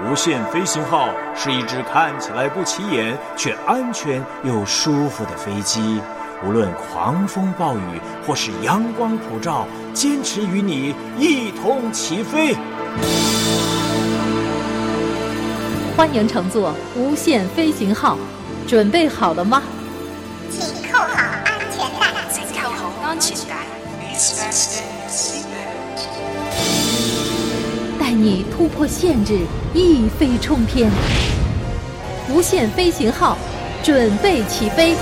无限飞行号是一只看起来不起眼却安全又舒服的飞机，无论狂风暴雨或是阳光普照，坚持与你一同起飞。 欢迎乘坐无限飞行号，准备好了吗？ 请扣好安全带。 请扣好安全带。 带你突破限制，一飞冲天。无限飞行号，准备起飞。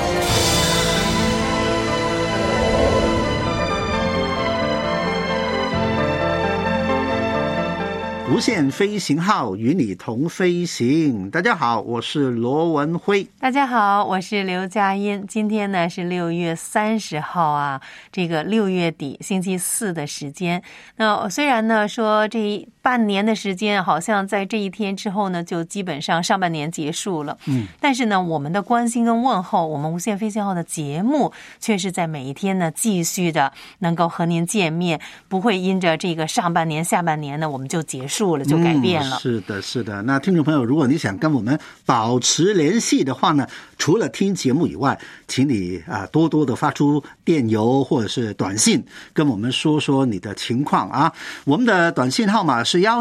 无限飞行号与你同飞行。大家好，我是罗文辉。 大家好，我是刘佳音。今天呢是6月30号啊，这个6月底星期四的时间。那虽然呢说这半年的时间好像在这一天之后呢就基本上上半年结束了，但是呢我们的关心跟问候，我们无限飞行号的节目却是在每一天呢继续的能够和您见面，不会因着这个上半年下半年呢我们就结束了，就改变了。 是的，是的。那听众朋友，如果你想跟我们保持联系的话呢，除了听节目以外，请你多多的发出电邮或者是短信，跟我们说说你的情况啊。我们的短信号码是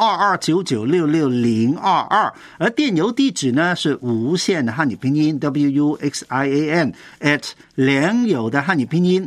13229966022，而电邮地址呢是无限的汉语拼音 WUXIAN@ 良友的汉语拼音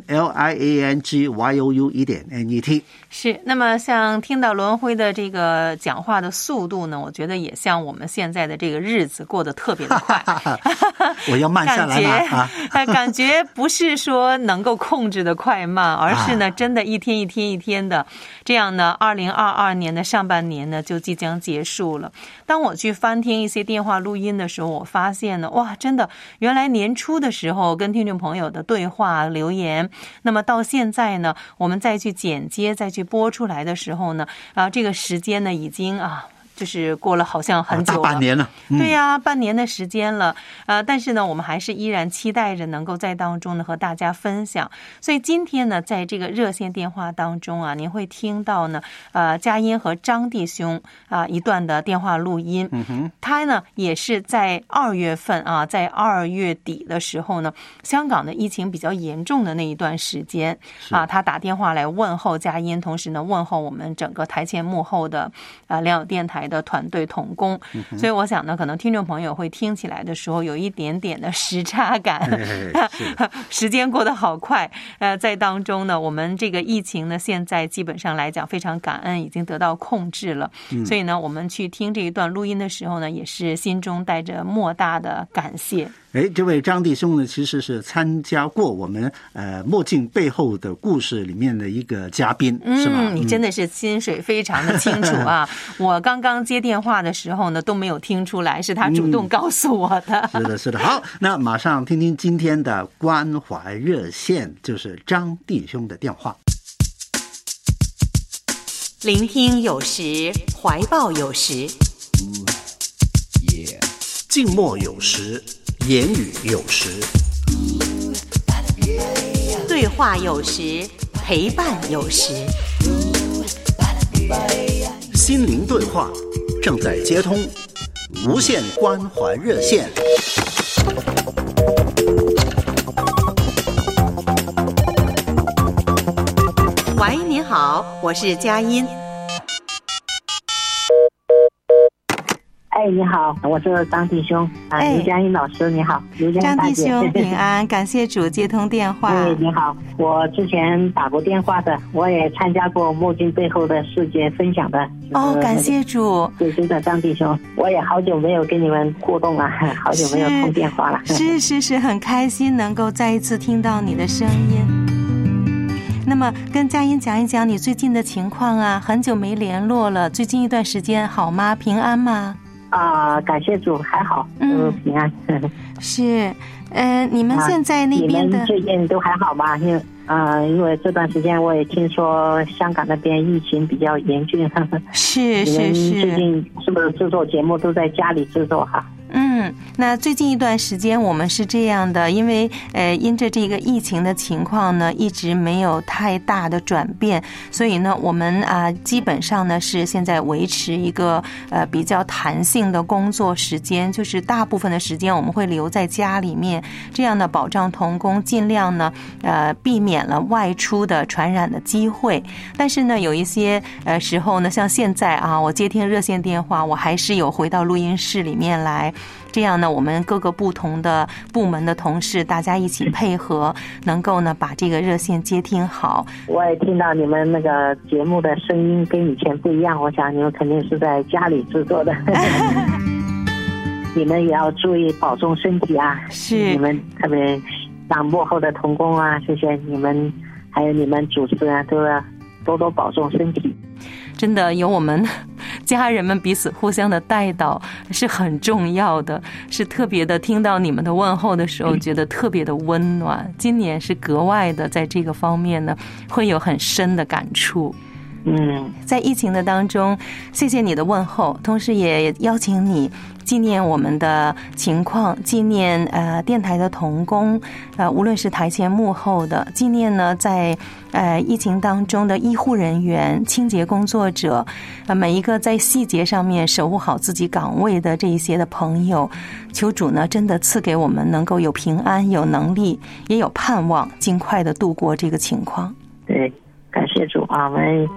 LIANGYOU.net。 是，那么像听到罗文辉的这个讲话的速度呢，我觉得也像我们现在的这个日子过得特别的快。 我要慢下来吗？ 感觉不是说能够控制的快慢，而是呢真的一天一天一天的这样呢2022年的上半年呢就即将结束了。当我去翻听一些电话录音的时候，我发现呢，哇，真的原来年初的时候跟听众朋友的对话留言，那么到现在呢我们再去剪接再去播出来的时候呢，这个时间呢已经就是过了好像很久了， 大半年了。 对呀，半年的时间了。但是呢我们还是依然期待着能够在当中呢和大家分享。所以今天呢在这个热线电话当中啊，您会听到呢佳音和张弟兄一段的电话录音。他呢也是在2月份在2月底的时候呢，香港的疫情比较严重的那一段时间他打电话来问候佳音，同时呢问候我们整个台前幕后的良友电台的团队同工。所以我想呢可能听众朋友会听起来的时候有一点点的时差感。时间过得好快。在当中呢我们这个疫情呢现在基本上来讲非常感恩已经得到控制了。所以呢我们去听这一段录音的时候呢也是心中带着莫大的感谢。 这位张弟兄呢其实是参加过我们墨镜背后的故事里面的一个嘉宾，是吗？ 你真的是心水非常的清楚啊。我刚刚接电话的时候呢都没有听出来，是他主动告诉我的。 是的，是的。好，那马上听听今天的关怀热线，就是张弟兄的电话。 聆听有时，怀抱有时， 静默有时，言语有时， 对话有时，陪伴有时， 心灵对话正在接通，无限关怀热线。 喂，您好，我是佳音。 你好，我是张弟兄刘佳音老师，你好。 张弟兄平安，感谢主接通电话。 你好，我之前打过电话的，我也参加过墨镜背后的世界分享的。 感谢主。 对的，张弟兄，我也好久没有跟你们互动了，好久没有通电话了。 是，很开心能够再一次听到你的声音。那么跟佳音讲一讲你最近的情况啊，很久没联络了，最近一段时间好吗？平安吗？ 感谢主，还好，平安。 是，你们现在那边的， 你们最近都还好吗？因为这段时间我也听说香港那边疫情比较严峻。 是。 你们最近是不是制作节目都在家里制作哈？ 那最近一段时间我们是这样的，因为因着这个疫情的情况呢，一直没有太大的转变，所以呢，我们基本上呢是现在维持一个比较弹性的工作时间，就是大部分的时间我们会留在家里面，这样呢保障同工尽量呢避免了外出的传染的机会。但是呢，有一些时候呢，像现在我接听热线电话，我还是有回到录音室里面来。这样呢，我们各个不同的部门的同事，大家一起配合，能够呢把这个热线接听好。 我也听到你们那个节目的声音跟以前不一样，我想你们肯定是在家里制作的。你们也要注意保重身体啊！ 是， 你们特别像幕后的同工啊，谢谢你们，还有你们主持人都要多多保重身体。 真的有我们家人们彼此互相的带导是很重要的，是特别的。听到你们的问候的时候，觉得特别的温暖。今年是格外的在这个方面呢，会有很深的感触。在疫情的当中，谢谢你的问候，同时也邀请你纪念我们的情况，纪念电台的同工，无论是台前幕后的，纪念呢在疫情当中的医护人员、清洁工作者，每一个在细节上面守护好自己岗位的这一些的朋友，求主呢真的赐给我们能够有平安、有能力，也有盼望，尽快的度过这个情况。 对，感谢主啊！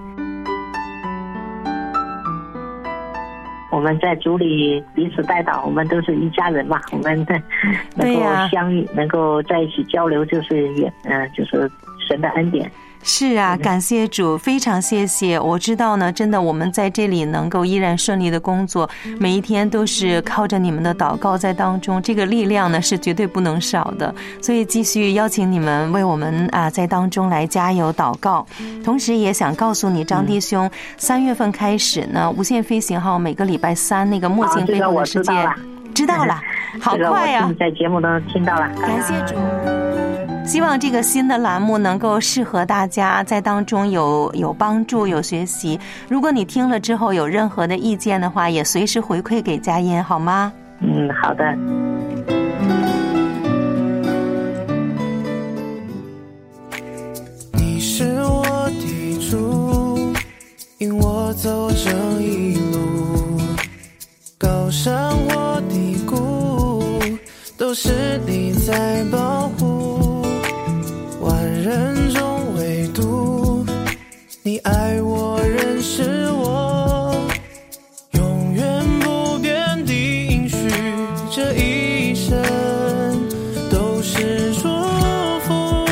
我们在主里彼此带导，我们都是一家人嘛，我们能够相遇，能够在一起交流，就是神的恩典。 是啊，感谢主，非常谢谢。我知道呢，真的我们在这里能够依然顺利的工作，每一天都是靠着你们的祷告在当中，这个力量呢是绝对不能少的。所以继续邀请你们为我们在当中来加油祷告。同时也想告诉你，张弟兄，3月份开始呢，无限飞行号每个礼拜3那个墨镜背后的世界，知道了，好快啊！ 在节目中听到了， 感谢主。希望这个新的栏目能够适合大家，在当中有帮助、有学习。如果你听了之后有任何的意见的话，也随时回馈给佳音，好吗？ 好的。 你是我的主，引我走这一路，高山或低谷，都是你在保护。万人中唯独你爱我，认识我，永远不变的应许，这一生都是祝福。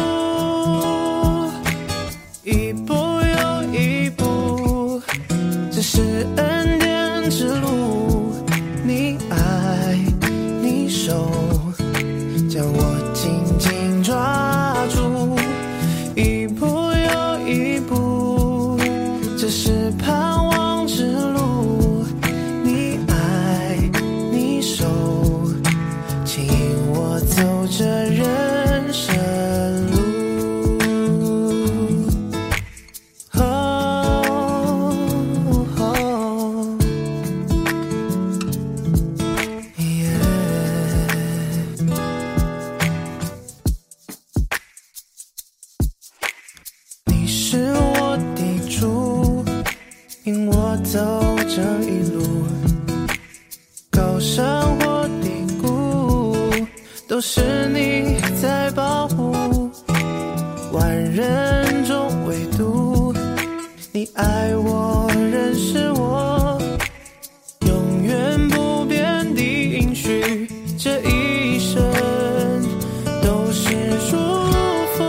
一步又一步，这是恩典之路，你爱你手将我紧紧抓住，一步又一步，这是盼望之路，你爱你手牵引我走这人生路。你是我的主，引我走这一路，高山或低谷，都是你在保护。万人中唯独你爱我，认识我，永远不变的应许，这一生都是祝福。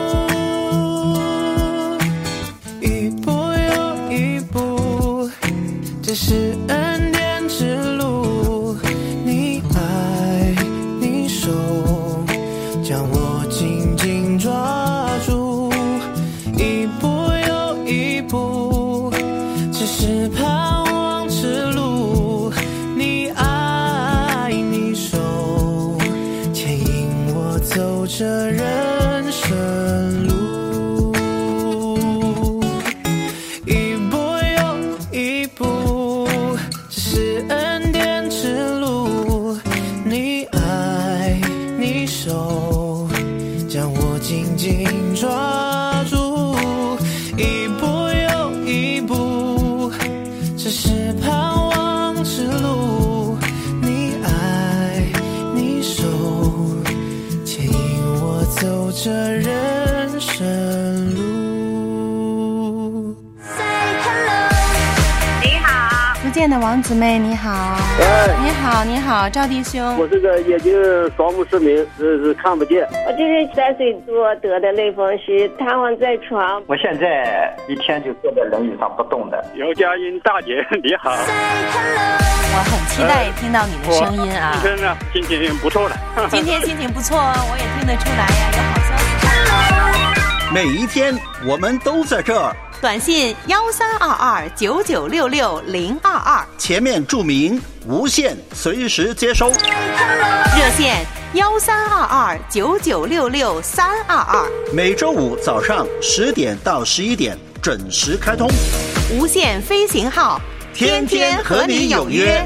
一步又一步，这是恩典之路，你爱你手将我紧紧抓住，一步又一步，这是盼望之路，你爱你手牵引我走这人生路。一步又一步，这是恩典之路，你爱你手将我紧紧抓住，一步又一步，这是盼望之路，你爱你手牵引我走这人生路。一步又一步，这是恩典之路，你爱你手将我紧紧抓住，一步又一步，这是盼望之路，你爱你手牵引我走这人生路。 是盼望之路，你爱你手牵引我走这人生路。 福建的王姊妹你好。你好你好，赵弟兄。 我这个眼睛双目失明，是看不见。 我就是3岁多得的类风湿，瘫痪在床。 我现在一天就坐在轮椅上不动的。 姚佳音大姐你好。 我很期待听到你的声音啊。 今天呢心情不错了。 今天心情不错，我也听得出来呀，有好消息。 每一天我们都在这儿。 短信132299660222， 前面注明无线，随时接收。 热线132299663222， 每周五早上10点到11点准时开通。 无线飞行号，天天和你有约。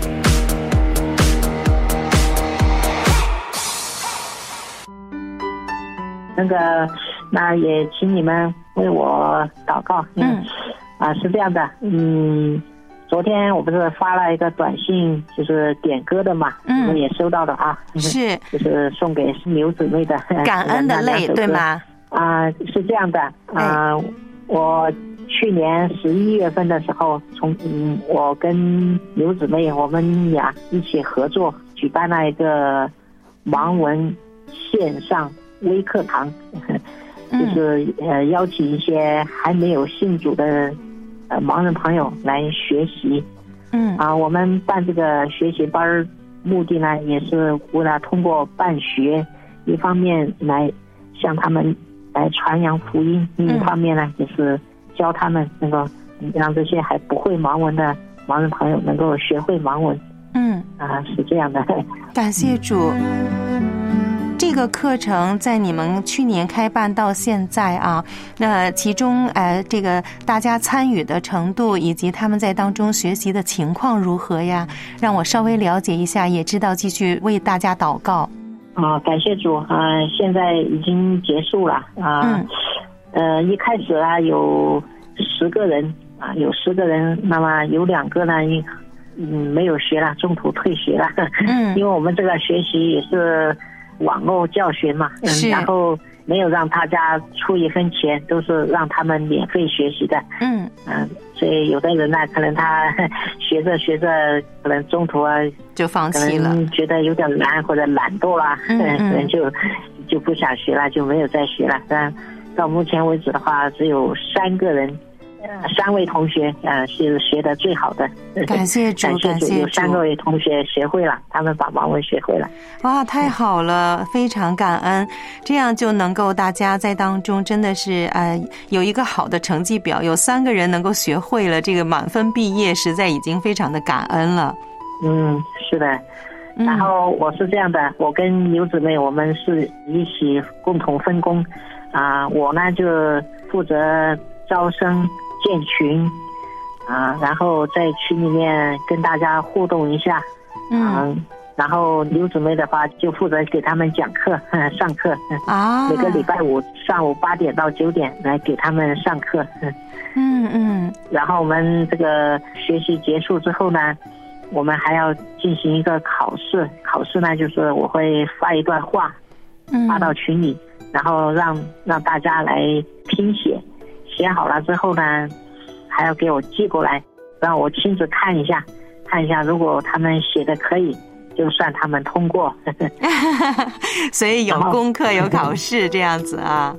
那也请你们为我祷告。是这样的，昨天我不是发了一个短信，就是点歌的嘛，我们也收到了啊， 是， 就是送给刘姊妹的感恩的泪，对吗？ 是这样的，我去年11月份的时候，我跟刘姊妹我们俩一起合作举办了一个盲文线上微课堂，就是邀请一些还没有信主的盲人朋友来学习。我们办这个学习班目的呢，也是为了通过办学，一方面来向他们来传扬福音，另一方面呢，也是教他们能够让这些还不会盲文的盲人朋友能够学会盲文。是这样的。 感谢主。这个课程在你们去年开办到现在啊，那其中这个大家参与的程度以及他们在当中学习的情况如何呀？让我稍微了解一下，也知道继续为大家祷告。 感谢主。现在已经结束了一开始有10个人有10个人，那么有2个呢没有学了，中途退学了。因为我们这个学习也是网络教学嘛，然后没有让大家出1分钱，都是让他们免费学习的。所以有的人呢，可能他学着可能中途就放弃了， 可能觉得有点难或者懒惰啦，可能就不想学了，就没有再学了。但到目前为止的话，只有3个人，3位同学是学得最好的。 感谢主，感谢主， 有3位同学学会了，他们把盲文学会了。 哇，太好了，非常感恩，这样就能够大家在当中真的是有一个好的成绩表，有3个人能够学会了，这个满分毕业，实在已经非常的感恩了。 是的。然后我是这样的，我跟刘姊妹我们是一起共同分工我呢就负责招生建群然后在群里面跟大家互动一下。然后刘姊妹的话就负责给他们讲课上课每个礼拜5上午8点到9点来给他们上课。然后我们这个学习结束之后呢，我们还要进行一个考试呢，就是我会发一段话发到群里，然后让大家来拼写，写好了之后呢，还要给我寄过来，让我亲自看一下，如果他们写的可以，就算他们通过。 所以有功课有考试这样子啊。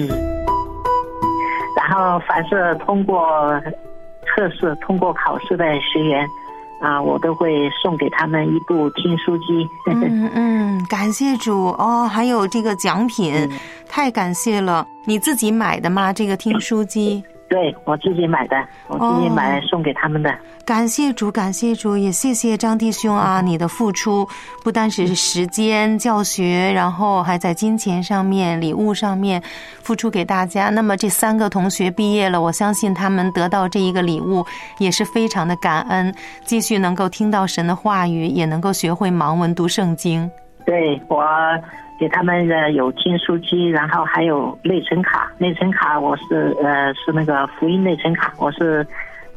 然后凡是通过测试通过考试的学员我都会送给他们一部听书机。 感谢主还有这个奖品，太感谢了。你自己买的吗？这个听书机？ 对，我自己买的，送给他们的。 感谢主，感谢主，也谢谢张弟兄你的付出不单只是时间教学，然后还在金钱上面礼物上面付出给大家。那么这3个同学毕业了，我相信他们得到这一个礼物也是非常的感恩，继续能够听到神的话语，也能够学会盲文读圣经。 对，我给他们有听书机，然后还有内存卡我是那个福音内存卡，我是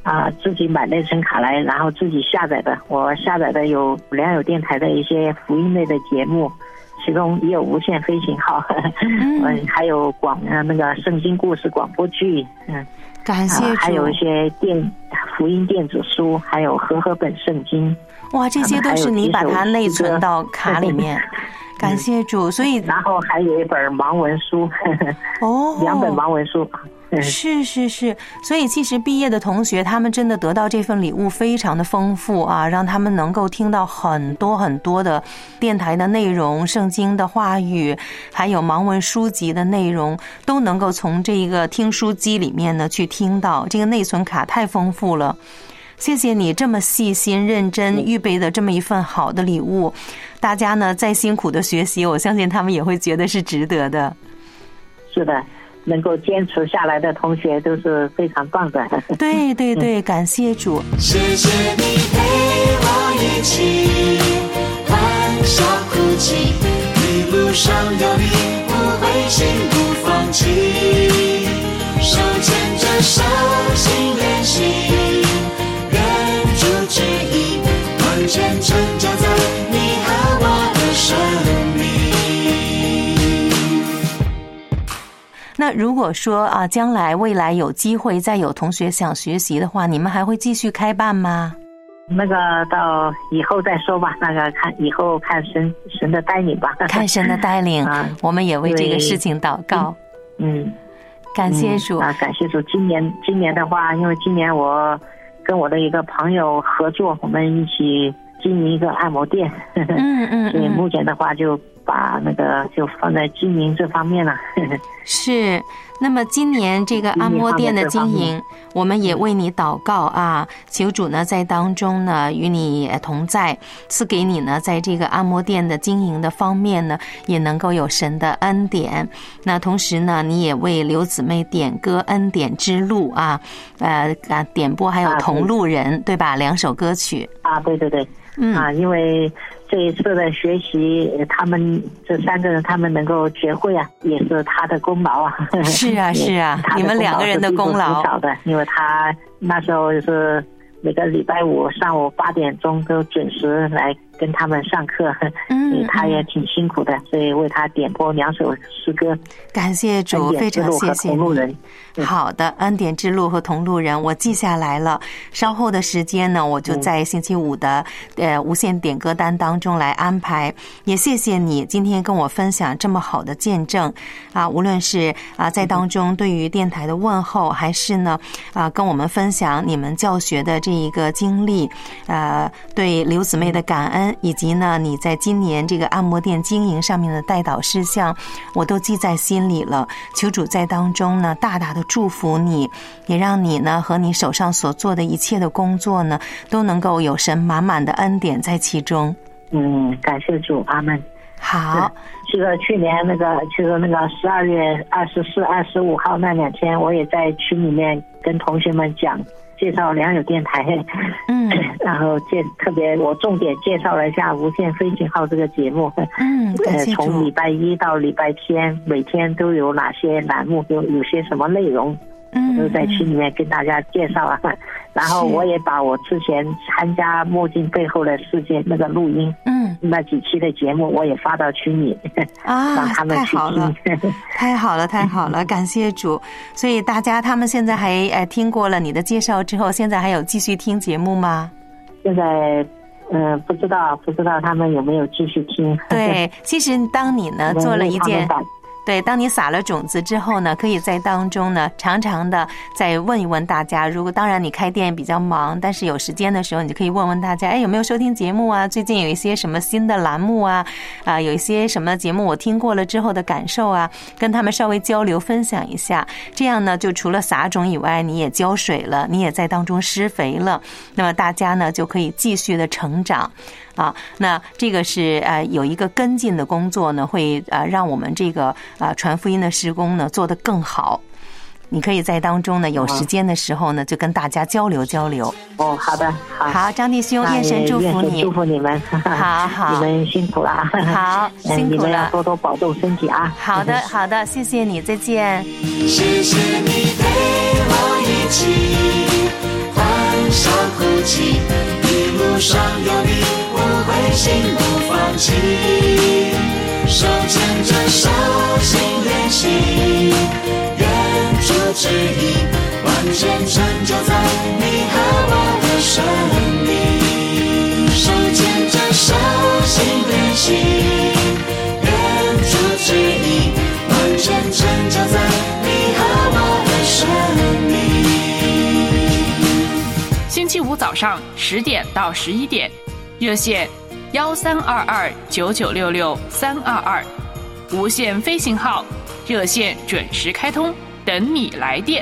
自己买内存卡来，然后自己下载的。我下载的有良友电台的一些福音类的节目，其中也有无限飞行号，还有那个圣经故事广播剧， 感谢主， 还有一些福音电子书，还有和本圣经。 哇，这些都是你把它内存到卡里面。感谢主，所以然后还有一本盲文书，2本盲文书。 是，所以其实毕业的同学他们真的得到这份礼物非常的丰富啊，让他们能够听到很多很多的电台的内容，圣经的话语，还有盲文书籍的内容，都能够从这个听书机里面呢去听到。这个内存卡太丰富了，谢谢你这么细心认真预备的这么一份好的礼物。大家呢再辛苦的学习，我相信他们也会觉得是值得的。 是的，能够坚持下来的同学都是非常棒的。 对，感谢主。 谢谢你陪我一起欢笑哭泣，一路上有你不灰心不放弃，手牵着手心连心，人主旨意往前成就在你和我的生命。 那如果说将来未来有机会再有同学想学习的话，你们还会继续开办吗？ 那个到以后再说吧，那个以后看神的带领吧。 看神的带领，我们也为这个事情祷告。感谢主感谢主。今年的话，因为今年我跟我的一个朋友合作，我们一起经营一个按摩店。所以目前的话就把那个就放在经营这方面了。 是，那么今年这个按摩店的经营，我们也为你祷告啊，求主呢在当中呢与你同在，赐给你呢在这个按摩店的经营的方面呢也能够有神的恩典。那同时呢，你也为刘姊妹点歌恩典之路啊，点播还有同路人，对吧？2首歌曲对。因为这一次的学习，他们这3个人他们能够学会也是他的功劳啊。 是啊，你们2个人的功劳。 因为他那时候是每个礼拜五上午8点钟都准时来跟他们上课，所以他也挺辛苦的，所以为他点播2首诗歌。 感谢主，非常谢谢你。好的，恩典之路和同路人我记下来了，稍后的时间呢我就在星期5的无线点歌单当中来安排。也谢谢你今天跟我分享这么好的见证无论是在当中对于电台的问候，还是呢跟我们分享你们教学的这一个经历，对刘姊妹的感恩，以及呢你在今年这个按摩店经营上面的代祷事项，我都记在心里了。求主在当中呢大大的祝福你，也让你呢和你手上所做的一切的工作呢都能够有神满满的恩典在其中。 感谢主，阿们。 好， 这个去年就是那个12月24、25号那2天，我也在群里面跟同学们介绍良友电台，然后特别我重点介绍了一下无限飞行号这个节目，从礼拜1到礼拜天，每天都有哪些栏目，有些什么内容，都在群里面跟大家介绍啊。然后我也把我之前参加墨镜背后的世界那个录音，那几期的节目我也发到群里让他们去听。 太好了，感谢主。所以大家他们现在还听过了你的介绍之后，现在还有继续听节目吗？ 现在不知道他们有没有继续听。 对，其实当你呢做了一件当你撒了种子之后呢，可以在当中呢常常的再问一问大家，如果当然你开店比较忙，但是有时间的时候你就可以问问大家，有没有收听节目啊，最近有一些什么新的栏目啊，有一些什么节目我听过了之后的感受啊，跟他们稍微交流分享一下。这样呢就除了撒种以外，你也浇水了，你也在当中施肥了，那么大家呢就可以继续的成长那这个是有一个跟进的工作呢，会让我们这个传福音的事工呢做得更好。你可以在当中呢有时间的时候呢就跟大家交流。 好的， 好，张弟兄，愿神祝福你， 祝福你们。 好， 你们辛苦了。 好，辛苦了， 你们要多多保重身体啊。 好的，谢谢你，再见。 谢谢你陪我一起笑哭泣，一路上有你，不灰心不放弃，手牵着手心连心，愿主旨意完全成就在你和我的生命，手牵着手心连心，愿主旨意完全成就在你和我的生命。 星期五早上10点到11点，热线13229966-322，无线飞行号，热线准时开通，等你来电。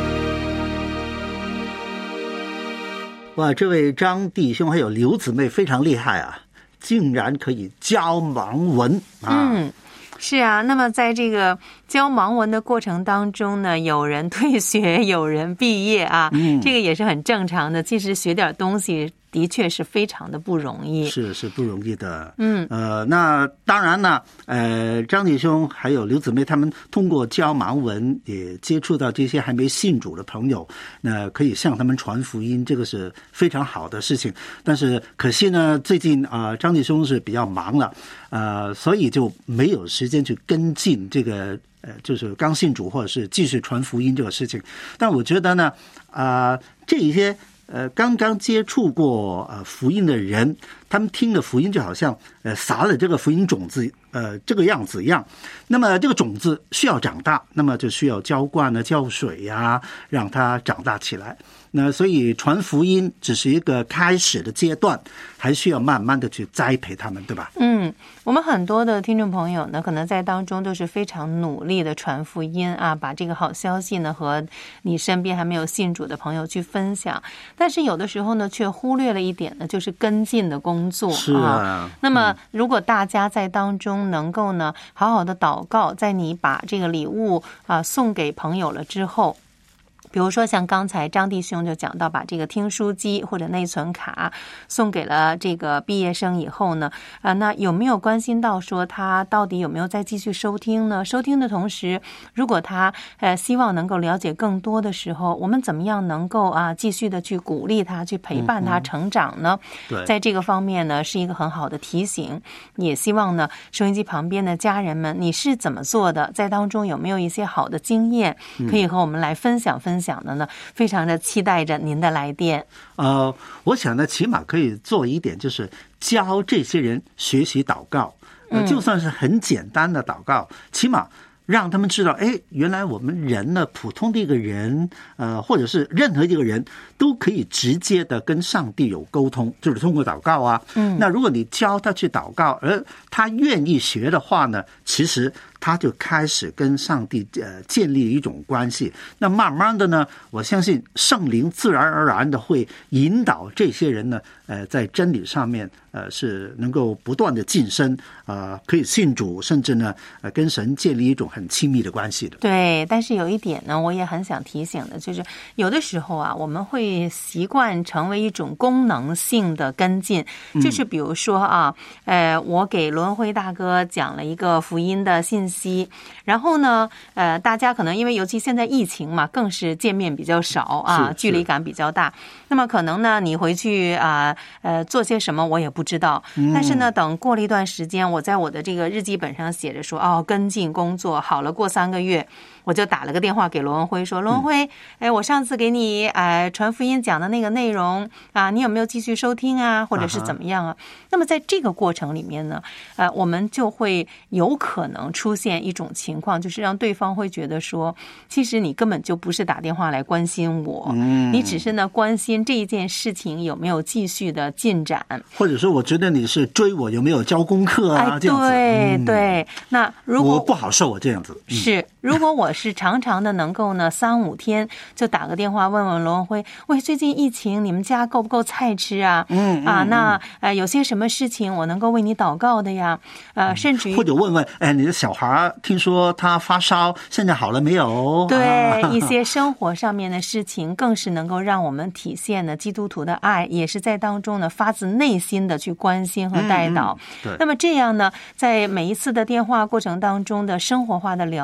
哇，这位张弟兄还有刘姊妹非常厉害啊，竟然可以教盲文啊！ 是啊，那么在这个教盲文的过程当中呢，有人退学，有人毕业啊，这个也是很正常的。其实学点东西的确是非常的不容易， 是不容易的。那当然呢，张弟兄还有刘姊妹他们通过教盲文也接触到这些还没信主的朋友，那可以向他们传福音，这个是非常好的事情。但是可惜呢，最近张弟兄是比较忙了，所以就没有时间去跟进这个就是刚信主或者是继续传福音这个事情。但我觉得呢，这一些刚刚接触过福音的人，他们听的福音就好像撒了这个福音种子这个样子一样。那么这个种子需要长大，那么就需要浇灌浇水呀，让它长大起来。那所以传福音只是一个开始的阶段，还需要慢慢的去栽培他们，对吧？ 我们很多的听众朋友呢，可能在当中都是非常努力的传福音啊，把这个好消息呢和你身边还没有信主的朋友去分享。但是有的时候呢，却忽略了一点呢，就是跟进的工作啊。那么如果大家在当中能够呢，好好的祷告，在你把这个礼物送给朋友了之后，比如说像刚才张弟兄就讲到，把这个听书机或者内存卡送给了这个毕业生以后呢，那有没有关心到说他到底有没有再继续收听呢？收听的同时，如果他希望能够了解更多的时候，我们怎么样能够继续的去鼓励他，去陪伴他成长呢？在这个方面呢，是一个很好的提醒。也希望呢，收音机旁边的家人们，你是怎么做的？在当中有没有一些好的经验可以和我们来分享的呢？非常的期待着您的来电。 我想呢，起码可以做一点，就是教这些人学习祷告，就算是很简单的祷告，起码让他们知道，原来我们人呢，普通的一个人，或者是任何一个人都可以直接的跟上帝有沟通，就是通过祷告啊。那如果你教他去祷告，而他愿意学的话呢，其实他就开始跟上帝建立一种关系。那慢慢的呢，我相信圣灵自然而然的会引导这些人呢，在真理上面是能够不断的晋升，可以信主，甚至呢跟神建立一种很亲密的关系的。 对，但是有一点呢，我也很想提醒的，就是有的时候我们会习惯成为一种功能性的跟进，就是比如说我给罗文辉大哥讲了一个福音的信息，然后呢大家可能因为尤其现在疫情嘛，更是见面比较少距离感比较大，那么可能呢你回去做些什么我也不知道，但是呢等过了一段时间，我在我的这个日记本上写着说跟进工作好了，过3个月我就打了个电话给罗文辉说，罗文辉我上次给你传福音讲的那个内容你有没有继续收听或者是怎么样那么在这个过程里面呢我们就会有可能出现一种情况，就是让对方会觉得说，其实你根本就不是打电话来关心我，你只是呢关心这一件事情有没有继续的进展， 或者说我觉得你是追我有没有交功课这样子。 对，那如果我不好受我这样子是，如果我是常常的能够呢3-5天就打个电话问问罗文辉，喂，最近疫情你们家够不够菜吃那有些什么事情我能够为你祷告的呀？甚至于或者问问你的小孩听说他发烧，现在好了没有？ 对，一些生活上面的事情更是能够让我们体现呢基督徒的爱，也是在当中呢发自内心的去关心和带导。那么这样呢，在每一次的电话过程当中的生活化的聊天之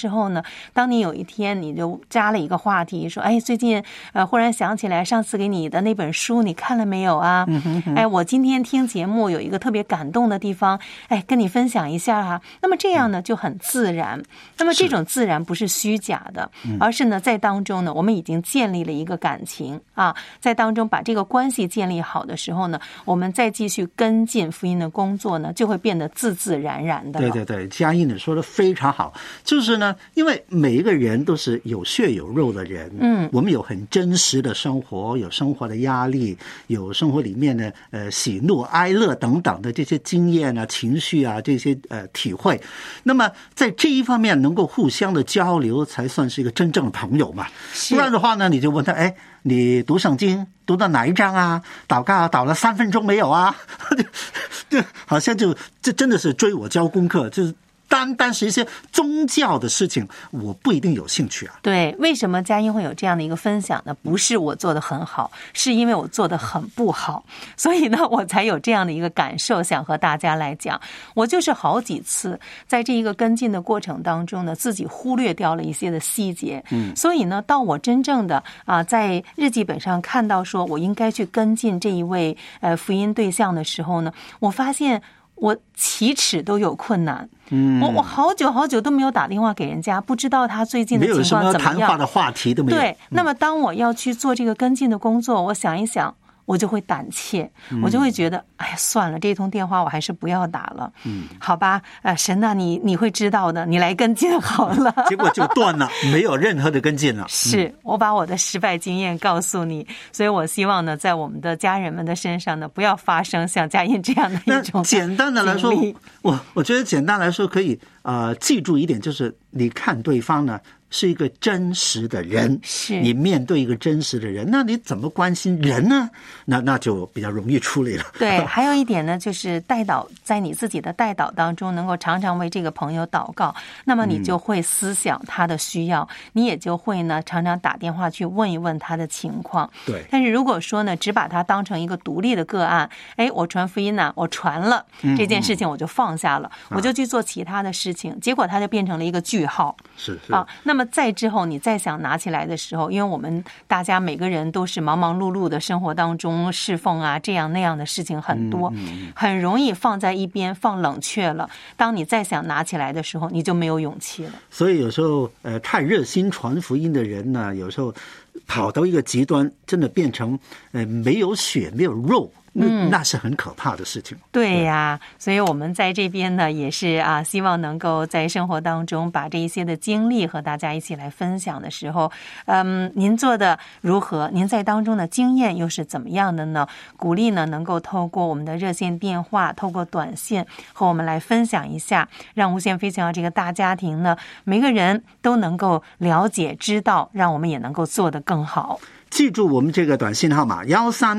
时候呢，当你有一天你就加了一个话题说，哎，最近忽然想起来上次给你的那本书你看了没有啊？哎，我今天听节目有一个特别感动的地方，哎，跟你分享一下啊。那么这样呢就很自然。那么这种自然不是虚假的，而是呢在当中呢我们已经建立了一个感情啊，在当中把这个关系建立好的时候呢，我们再继续跟进福音的工作呢，就会变得自自然然的了。 对对对，嘉义你说的非常好，就是呢，因为每一个人都是有血有肉的人，我们有很真实的生活，有生活的压力，有生活里面的喜怒哀乐等等的这些经验啊、情绪啊这些体会。那么在这一方面能够互相的交流，才算是一个真正的朋友嘛。不然的话呢，你就问他，哎，你读圣经读到哪一章啊？祷告祷了3分钟没有啊？就好像这真的是追我交功课，就是单是一些宗教的事情，我不一定有兴趣啊。 对，为什么嘉音会有这样的一个分享呢？不是我做得很好，是因为我做得很不好，所以呢，我才有这样的一个感受，想和大家来讲。我就是好几次在这一个跟进的过程当中呢，自己忽略掉了一些的细节。所以呢，到我真正的在日记本上看到说我应该去跟进这一位福音对象的时候呢，我发现我启齿都有困难。我好久都没有打电话给人家，不知道他最近的情况怎么样， 没有什么谈话的话题都没有。 对，那么当我要去做这个跟进的工作，我想一想，我就会胆怯，我就会觉得，哎呀，算了，这通电话我还是不要打了。好吧，神啊，你会知道的，你来跟进好了。 结果就断了，没有任何的跟进了。 是我把我的失败经验告诉你，所以我希望呢，在我们的家人们的身上呢，不要发生像嘉音这样的一种。 简单的来说，我觉得简单来说可以记住一点，就是你看对方呢是一个真实的人， 是你面对一个真实的人，那你怎么关心人呢？那就比较容易处理了。 对，还有一点呢，就是代祷，在你自己的代祷当中，能够常常为这个朋友祷告，那么你就会思想他的需要，你也就会呢常常打电话去问一问他的情况。 对。 但是如果说呢，只把他当成一个独立的个案，哎，我传福音呢，我传了这件事情，我就放下了，我就去做其他的事情，结果他就变成了一个句号。 是那么再之后你再想拿起来的时候，因为我们大家每个人都是忙忙碌碌的生活当中侍奉啊，这样那样的事情很多，很容易放在一边，放冷却了。当你再想拿起来的时候，你就没有勇气了。 所以有时候太热心传福音的人呢，有时候跑到一个极端，真的变成没有血没有肉。那是很可怕的事情。 对呀，所以我们在这边呢，也是希望能够在生活当中把这一些的经历和大家一起来分享的时候，您做的如何？您在当中的经验又是怎么样的呢？鼓励呢，能够透过我们的热线电话，透过短信和我们来分享一下，让无限飞行这个大家庭呢，每个人都能够了解知道，让我们也能够做得更好。 记住我们这个短信号码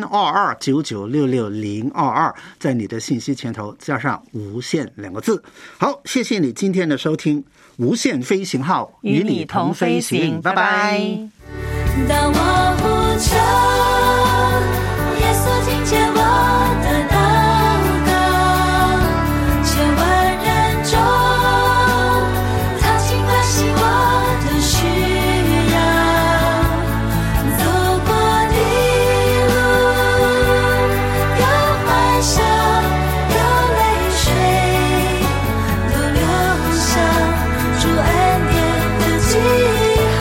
1322996622，在你的信息前头加上无限2个字。好，谢谢你今天的收听，无限飞行号与你同飞行，拜拜。 当我呼求耶稣听见我的祷告，千万人中他尽关心我的需要，走过的路有欢笑有泪水，都留下主恩典的记号，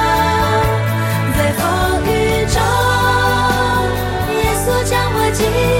在风雨中耶稣将我紧